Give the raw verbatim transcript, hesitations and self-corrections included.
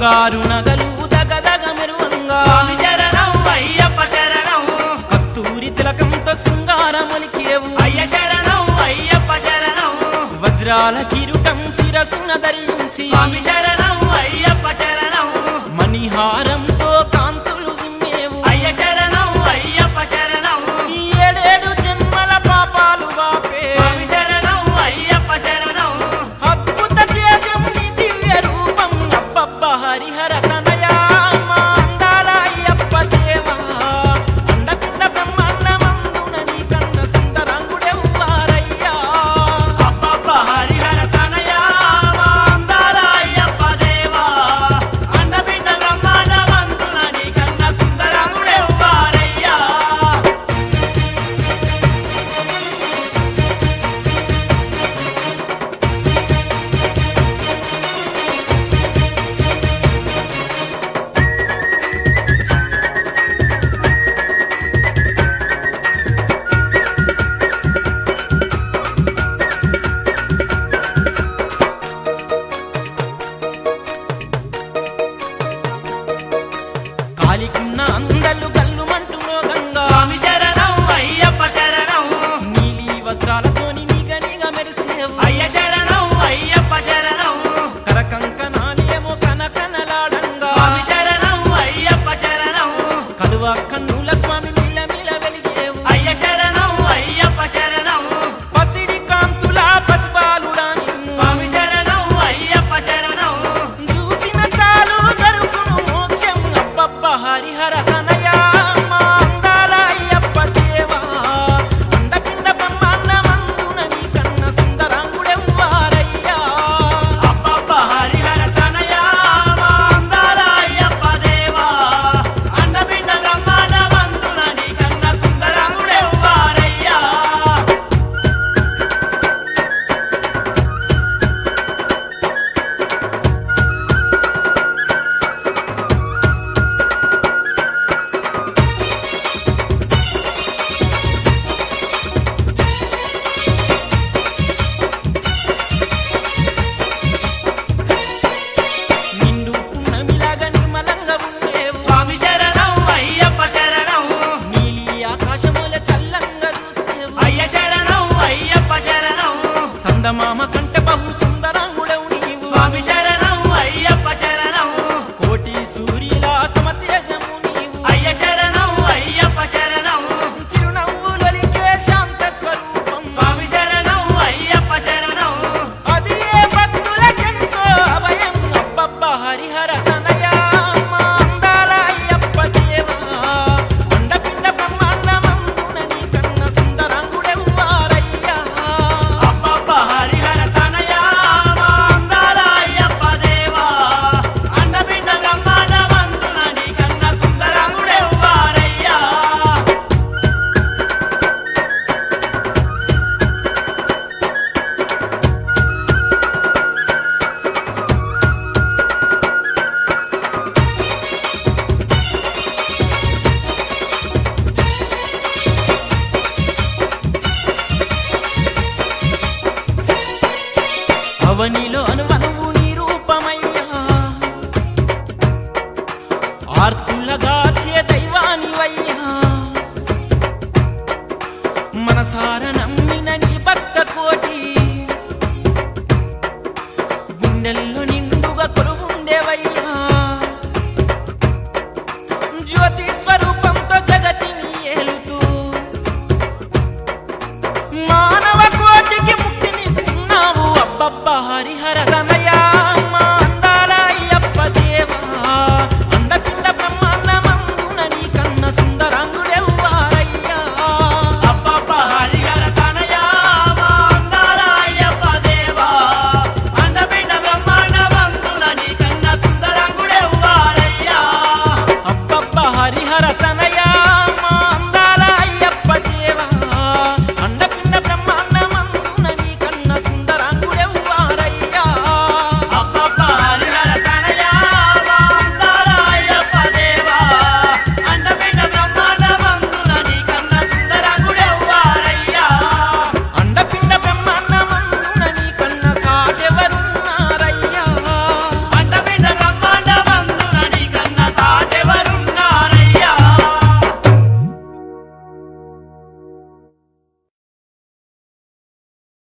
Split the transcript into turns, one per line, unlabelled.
బంగారు నగలు దగదగ మెరువంగా
స్వామి శరణం అయ్యప్ప శరణం
కస్తూరి తిలకంతో శృంగారములికేవు
అయ్య శరణం అయ్యప్ప శరణం
వజ్రాల కిరీటం శిరసున ధరించి
స్వామి శరణం అయ్యప్ప శరణం
మణిహారంతో కాంతులు జిమ్మేవు
అయ్య శరణం అయ్యప్ప శరణం
ఏడేడు జన్మల పాపాలు వాపే
స్వామి శరణం అయ్యప్ప శరణం
అద్భుత తేజం నీ దివ్య రూపం అబ్బబ్బ హరిహర తనయా మా అందాల అయ్యప్ప దేవా అండపిండ బ్రహ్మాండమందున నీ కన్న సుందరాంగుడెవ్వారయ్యా
అబ్బబ్బ హరిహర తనయా మా అందాల అయ్యప్ప దేవా అండపిండ బ్రహ్మాండమందున నీ కన్న సుందరాంగుడెవ్వారయ్యా
కాలికున్న అందలు గల్లుమంటూ మోగంగా
స్వామి శరణం అయ్యప్ప శరణం
నీలి వస్త్రాలతోని నిగ నిగ మెరిసేవు
అయ్య శరణం అయ్యప్ప శరణం
కరకంకణాలేమో కనకనలాడంగా
స్వామి శరణం అయ్యప్ప శరణం
కలువ కన్నుల స్వామి మిల్ల మిల్ల వెలిగేవు
అయ్య శరణం అయ్యప్ప శరణం
పసిడి కాంతుల పసిబాలుడా నిన్ను
స్వామి శరణం అయ్యప్ప శరణం
చూసిన చాలు దొరుకును మోక్షం అబ్బబ్బ హరిహర తనయా మా అందాల అయ్యప్ప దేవా అండపిండ బ్రహ్మాండమందున నీ కన్న సుందరాంగుడెవ్వారయ్యా
అబ్బబ్బ హరిహర తనయా మా అందాల అయ్యప్ప దేవా అండపిండ బ్రహ్మాండమందున నీ కన్న సుందరాంగుడెవ్వారయ్యా
నిండు పున్నమిలాగా నిర్మలంగా ఉండేవు
స్వామి శరణం అయ్యప్ప శరణం
నీలి ఆకాశముల చల్లంగా చూసేవు
అయ్య శరణం అయ్యప్ప శరణం
సందమామ కంటే బహు సుందరాంగుడవు నీవు
స్వామి శరణం అయ్యప్ప శరణం
కోటి సూర్యుల సమతేజము నీవు
అయ్య శరణం అయ్యప్ప శరణం
చిరునవ్వులొలికే శాంత స్వరూపం
స్వామి శరణం అయ్యప్ప శరణం
అది ఏ భక్తులకెంతో అభయం అబ్బబ్బ హరిహర తనయా మా అందాల అయ్యప్ప దేవా అండపిండ బ్రహ్మాండమందున నీ కన్న సుందరాంగుడెవ్వారయ్యా
అబ్బబ్బ హరిహర తనయా మా అందాల అయ్యప్ప దేవా అండపిండ బ్రహ్మాండమందున నీ కన్న సుందరాంగుడెవ్వారయ్యా
అవనిలో అనువ